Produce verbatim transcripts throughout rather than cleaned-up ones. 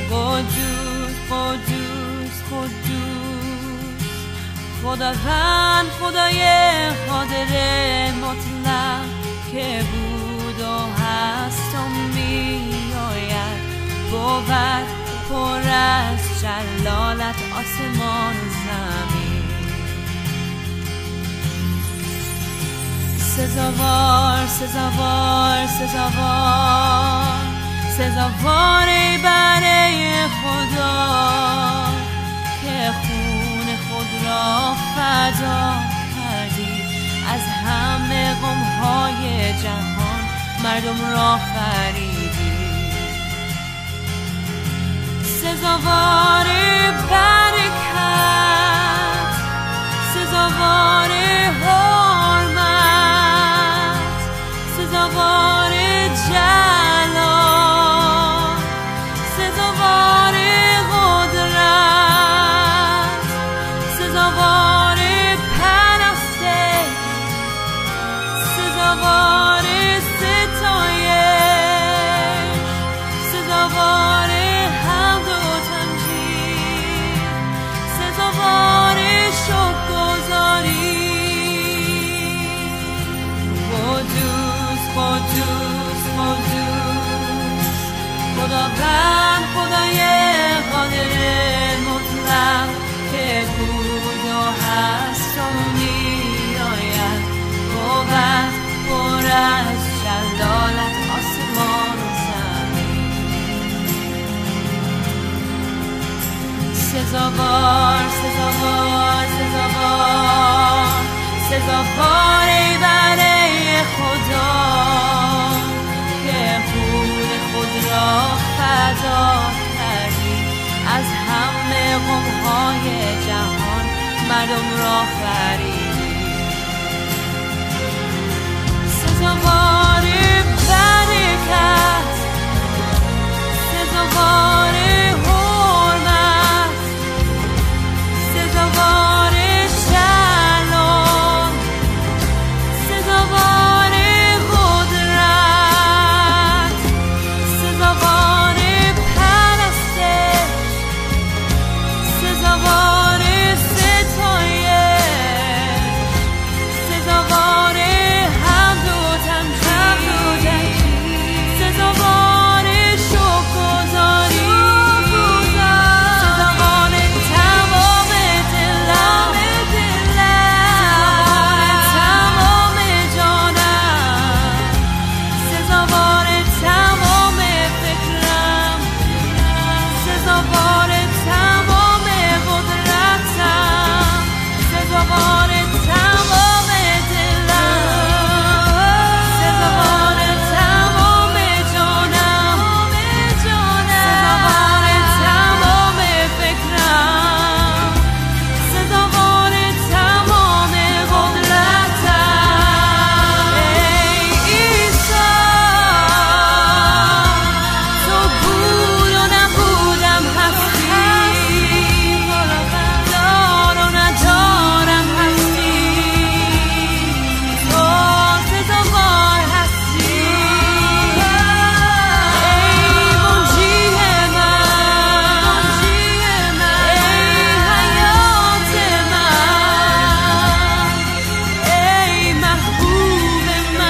قدوس قدوس قدوس خداوند، خدای قادر مطلق که بود و هست و می آید. بود پر از جلالت آسمان و زمین. سزاوار سزاوار سزاوار سزاوار برای خدا که خون خود را فدا کردی. از همه قوم‌های جهان مردم را خریدی. سزاوار برکت، سزاوار حرمت، سزاوار جلال، سزاوار قدرت، سزاوار پرستش، سزاوار ستایش، سزاوار حمد و تمجید، سزاوار شکرگزاری. قدوس قدوس قدوس خداوند، خدای قادر مطلق که بود و هست و می آید. بود پر از جلالت آسمان و زمین. سزاوار سزاوار سزاوار سزاوار برای خدا که خون خود را فدا کردی. از همه قوم‌های جهان مردم را خریدی. سزاوار برکت، سزاوار حرمت، سزاوار جلال، سزاوار قدرت، سزاوار پرستش، سزاوار ستایش، سزاوار حمد و تمجید، سزاوار شکرگزاری. سزاوار تمام دلم، سزاوار تمام جانم، سزاوار تمام فکرم، سزاوار تمام قدرتم، سزاوار تمام دلم، سزاوار تمام جانم، سزاوار تمام فکرم، سزاوار تمام قدرتم. ای عیسی، تو بود و نبودم هستی، دار و ندارم هستی. تو سزاوار هستی. ای منجی من، ای حیات من، ای محبوب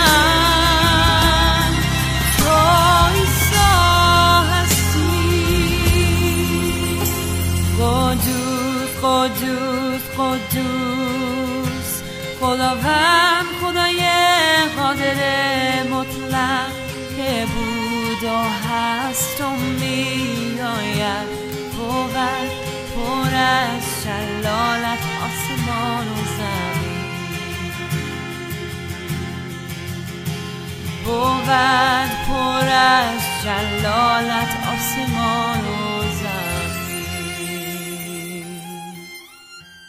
من، تو عیسی هستی. قدوس قدوس قدوس خداوند، خدای قادر مطلق که بود و هست و می آید. بود پر از جلالت آسمان و زمین. بود پر از جلالت آسمان و